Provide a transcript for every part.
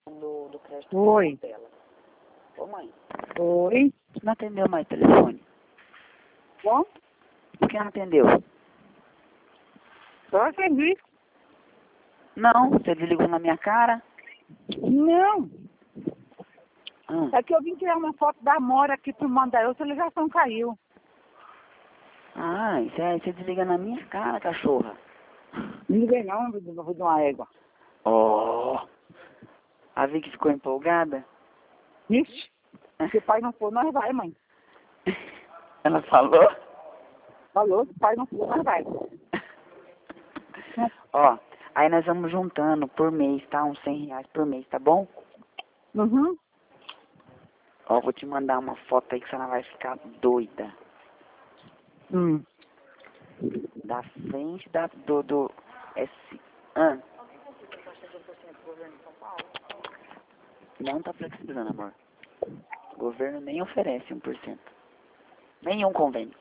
do crédito Oi. dela. Ô, mãe, Oi. não atendeu mais o telefone. Bom, Por que não atendeu? só serviço. Não, você desligou na minha cara. Não. Ah, É que eu vim tirar uma foto da Mora aqui pro mandar, outra ligação caiu. você desliga na minha cara, cachorra. Não liguei não, vou de uma égua. Oh, a Vicky ficou empolgada? Ixi, se o pai não for, nós vai, mãe. Ela falou? Falou, se o pai não for, nós vai. Ó, aí nós vamos juntando por mês, tá? Uns R$100 por mês, tá bom? Uhum. Ó, vou te mandar uma foto aí que você não vai ficar doida. Da frente do S. Não tá flexibilizando, amor. O governo nem oferece 1%. Nenhum convênio.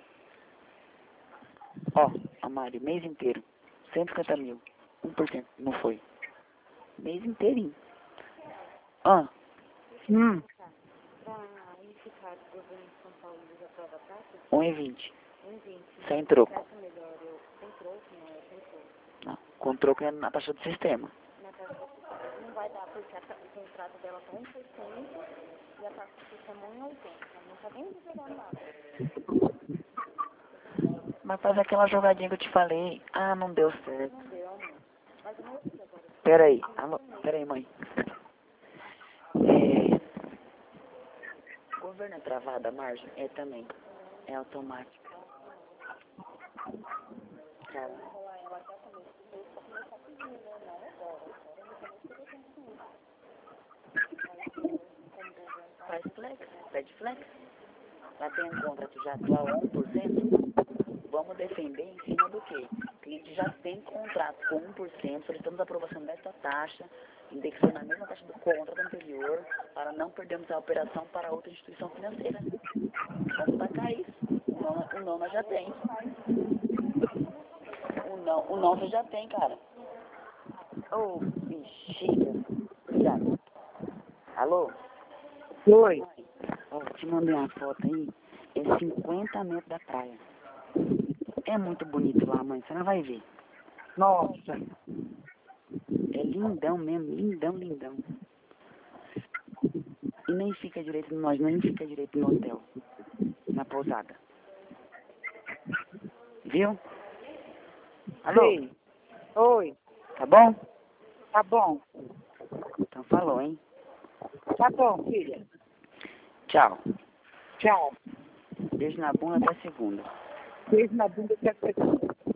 Ó, Amário, mês inteiro. 150 mil. 1%. Não foi. Mês inteirinho. Pra unificar o governo de São Paulo já aprova a taxa? 1,20. 1,20. Sem troco. Taxa melhor, sem troco, não é sem troco. Não. Com troco é na taxa do sistema. Na taxa do sistema não vai dar, porque o contrato dela tá 1,60 e a taxa do sistema 1,80. Não tá nem liberando nada. Mas faz aquela jogadinha que eu te falei. Ah, não deu certo. Não deu, amor. Mas eu não sei agora. Peraí. Alô? Peraí, mãe. Governo é travado, a margem? É também. É automática. Cara. Faz flex, pede flex. Lá tem um contrato já atual a 1%. Vamos defender em cima do quê? O cliente já tem contrato com 1%, solicitamos a aprovação dessa taxa, indexando a mesma taxa do contrato anterior, para não perdermos a operação para outra instituição financeira. Vamos tacar isso. O não nós já tem. O não você já tem, cara. Ô, bexiga. Obrigado. Alô? Oi. Ó, te mandei uma foto aí. É 50 metros da praia. É muito bonito lá, mãe. Você não vai ver. Nossa. É lindão mesmo. Lindão, lindão. E nem fica direito nós, nem fica direito no hotel. Na pousada. Viu? Alô? Sim. Oi. Tá bom? Tá bom. Então falou, hein? Tá bom, filha. Tchau. Tchau. Beijo na bunda até segunda. Beijo na bunda que é